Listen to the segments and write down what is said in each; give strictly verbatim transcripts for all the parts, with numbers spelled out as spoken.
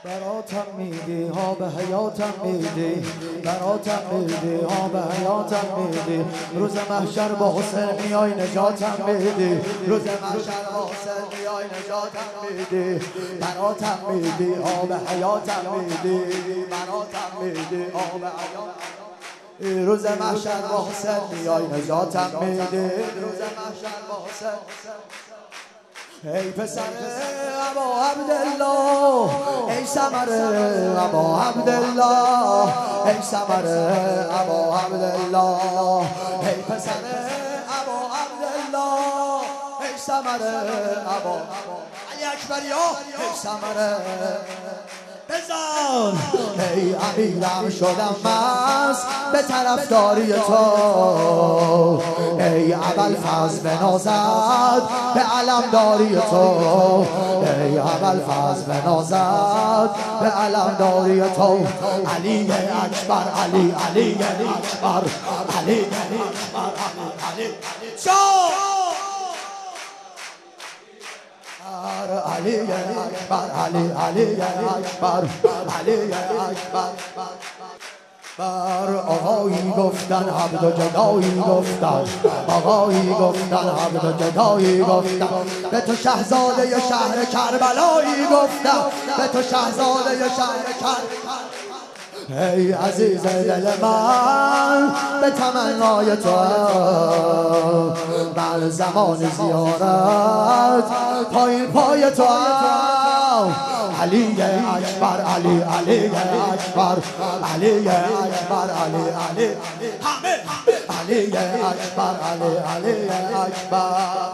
براتم میدی ها به حیاتم میدی، براتم میدی ها به حیاتم میدی، روز محشر با حسین میای نجاتم میدی، روز محشر با حسین میای نجاتم میدی، براتم میدی ها به حیاتم میدی، براتم میدی ها به حیاتم، روز محشر با حسین میای نجاتم میدی، روز محشر با حسین. ای پسر ابا عبدالله، ای ثمر ابا عبدالله، ای ثمر ابا عبدالله، ای پسر ابا عبدالله، ای ثمر ابا علی اکبریا، ای ثمر بزن. ای امیرم شدم مست به طرفداری تو، ای ابوالفضل بنازد به علمداری تو، ای ابوالفضل بنازد به علمداری تو، علی اکبر علی علی اکبر علی اکبر علی علی اکبر علی علی اکبر علی اکبر. بر آقایی گفتن عبد و جدایی گفتن، آقایی گفتن عبد و جدایی گفتن، به تو شهزاده شهر کربلایی گفتن، به تو شهزاده شهر کربلایی. ای عزیز دل من به تمنای تو، من زمان زیارت پایین پای تو، علی اکبر علی علی اکبر علی اکبر علی علی همه علی اکبر علی علی اکبر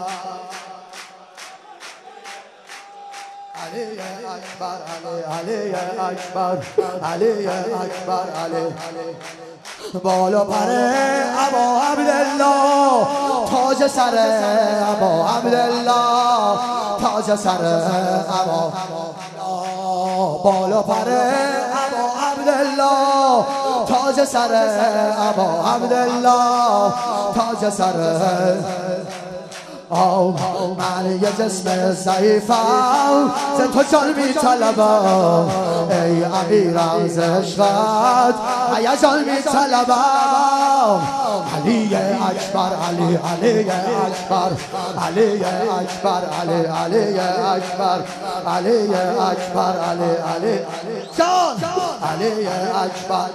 علی اکبر علی علی اکبر علی اکبر علی. بالا پر ابا عبدالله، تاج سر ابا عبدالله، تاج سر ابا، بالا پر ابا عبدالله، تاج سر ابا عبدالله، تاج سر. آو من یه جسم ضعیفم ز تو جان می طلبم، ای امیرم ز عشقت هیجان می طلبم، علی اکبر علی علی اکبر علی اکبر علی علی اکبر علی اکبر علی علی جان علی اکبر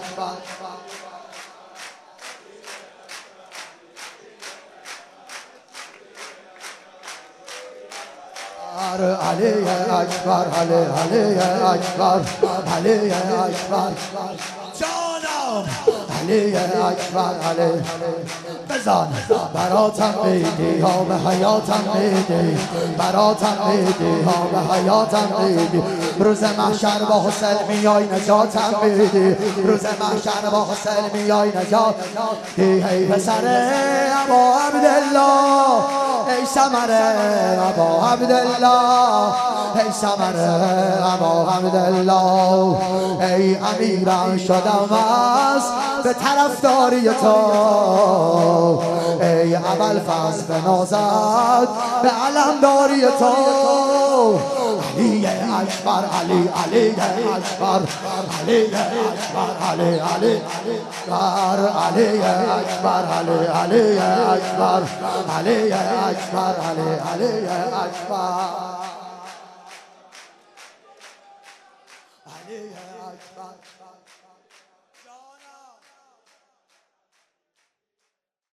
علی اکبر علی علی اکبر علی اکبر جانم علی اکبر علی. بزن براتم میدی ها به حیاتم میدی، براتم میدی ها به حیاتم میدی، روز محشر با حسین میای نجاتم میدی، روز محشر با حسین میای نجات. ای پسر ابا عبدالله، ای ثمر ابا عبدالله، ای ثمر ابا عبدالله، ای امیرم شدم مست به طرفداری تو، ای ابوالفضل بنازد به علمداری تو، علی اکبر علی علی اکبر علی اکبر علی علی اکبر علی اکبر علی علی اکبر علی اکبر علی علی اکبر علی اکبر.